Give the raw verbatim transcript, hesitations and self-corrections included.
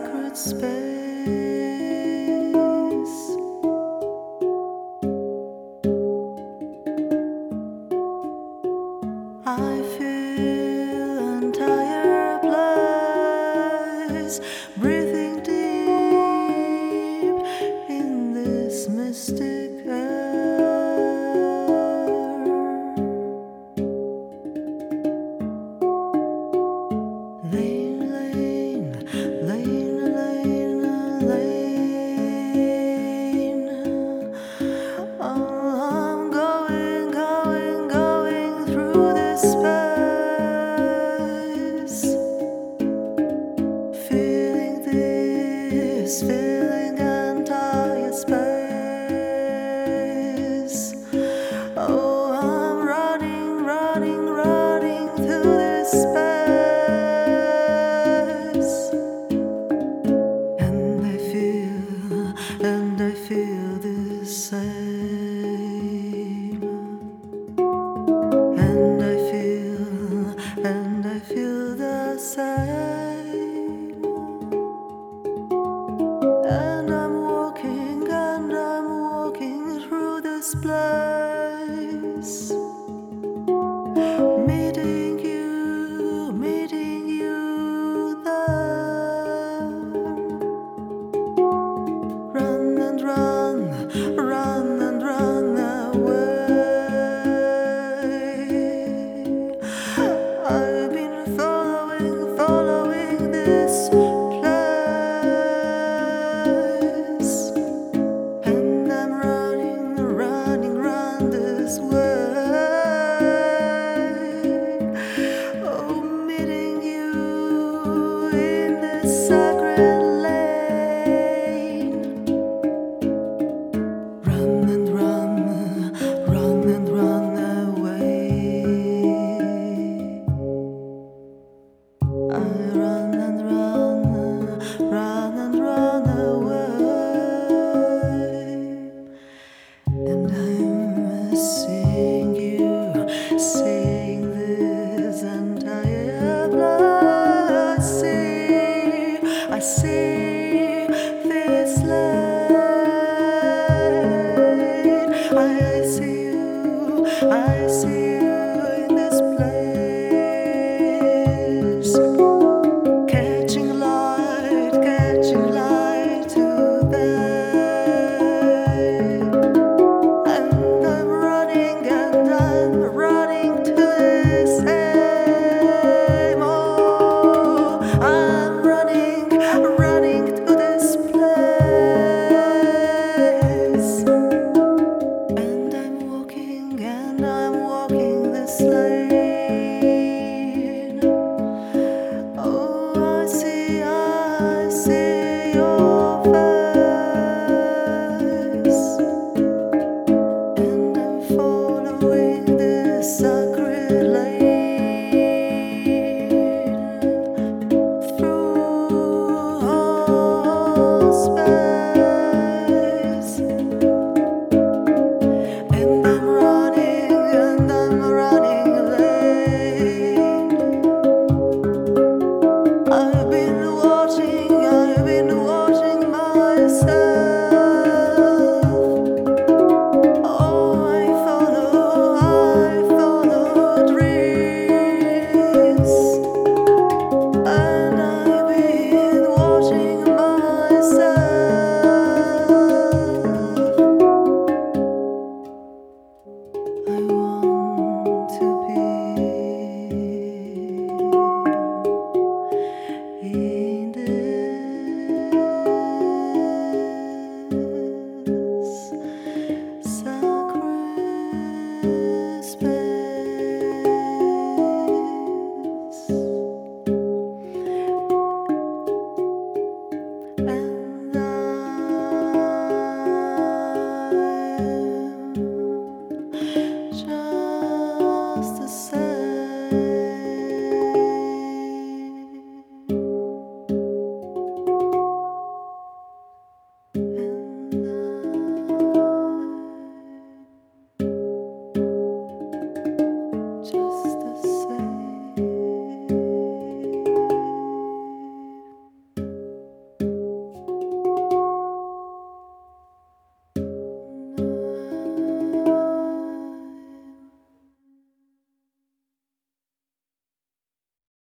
sacred space. I feel entire place, breathing deep in this mystic air. Lane, lane, lane, lane, lane. Oh, I'm going, going, going through this space, feeling this, feeling entire space. Oh, I'm running, running, running through this space, and I feel, and I feel the same, and I feel, and I feel the same, and I'm walking, and I'm walking through this place, meeting you, meeting you there. Run and run, run and run away. I've been following, following this place, and I'm running, running, run this way. Oh, meeting you in this sacred lane. Run and run, run and run away. I run and run, run and run away. And I'm seeing you, seeing this entire place. I see, I see.